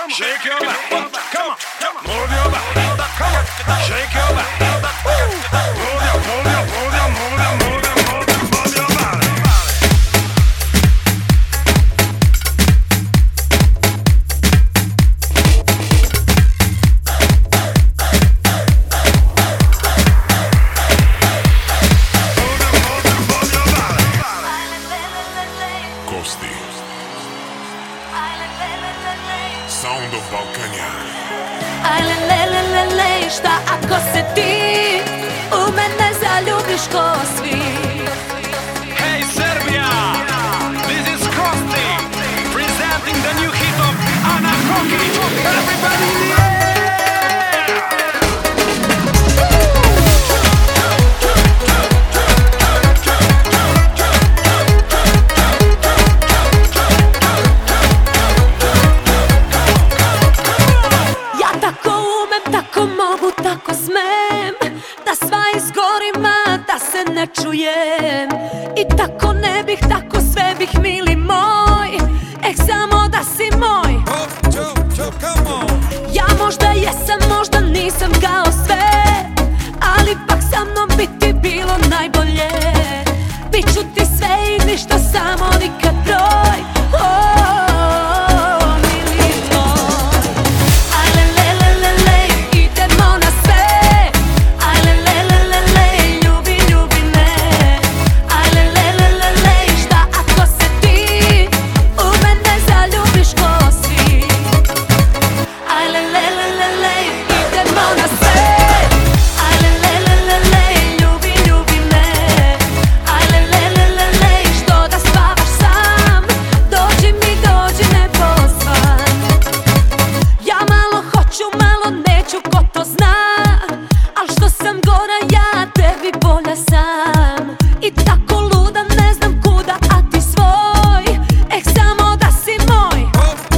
Shake your back, come on, move your back, come on, shake your back, move your body. Kosti. Sound of Balkanja. Ajle, šta ako se ti u mene zaljubiš ko svi? Hey Serbia, this is Kosti, presenting the new hit of Ana Kokić. Everybody in the air! Tako smem, da sva izgorim, a da se ne čujem. I tako ne bih, tako sve bih, mili moj. Samo da si moj. Ja možda jesam, možda nisam kao sve, ali ipak sa mnom bi ti bilo najbolje. Biću ti sve i ništa, samo nikad broj. I tako luda, ne znam kuda, a ti svoj. Samo da si moj.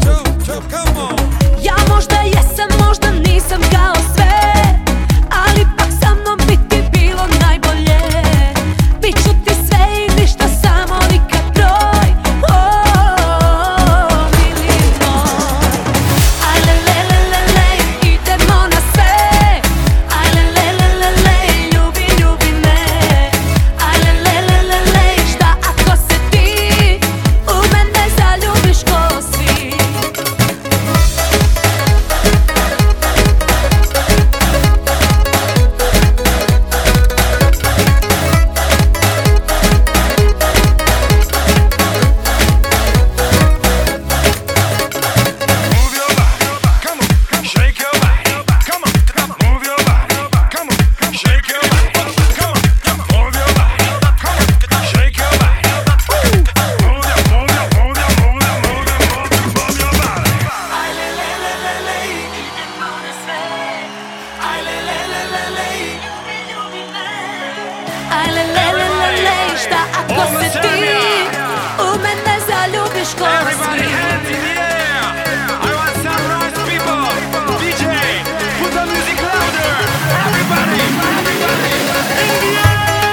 Ja možda jesam, možda nisam kao sve, ali ipak sa mnom bi ti bilo najbolje. Biću ti sve i ništa, samo nikad broj. Mili moj. Ajle, idemo na sve. Ajle, ljubi me. Šta ako se ti u mene zaljubiš ko svi? Move your body, come on, shake your body, come on, move your body, come on, shake your body, come on, move your body, come on, shake your body, move your body. Idemo na sve. Ajle, šta ako se ti u mene zaljubiš ko Everybody svi? hands in the air. I want some noise, people. DJ, put the music louder. Everybody in the air.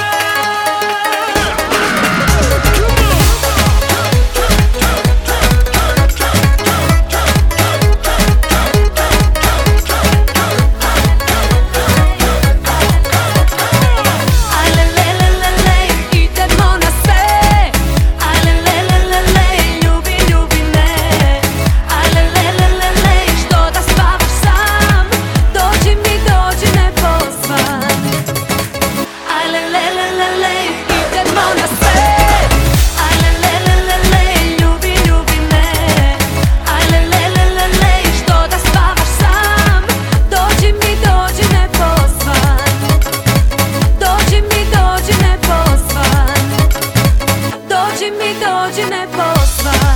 Idemo na sve. Ajle, ljubi me. Ajle, što da spavaš sam? Dođi mi, ne pozvan. Ajle, idemo na sve. Ajle, ljubi me. Ajle, što da spavaš sam? Dođi mi, ne pozvan. Dođi mi, ne pozvan. Dođi mi, ne pozvan.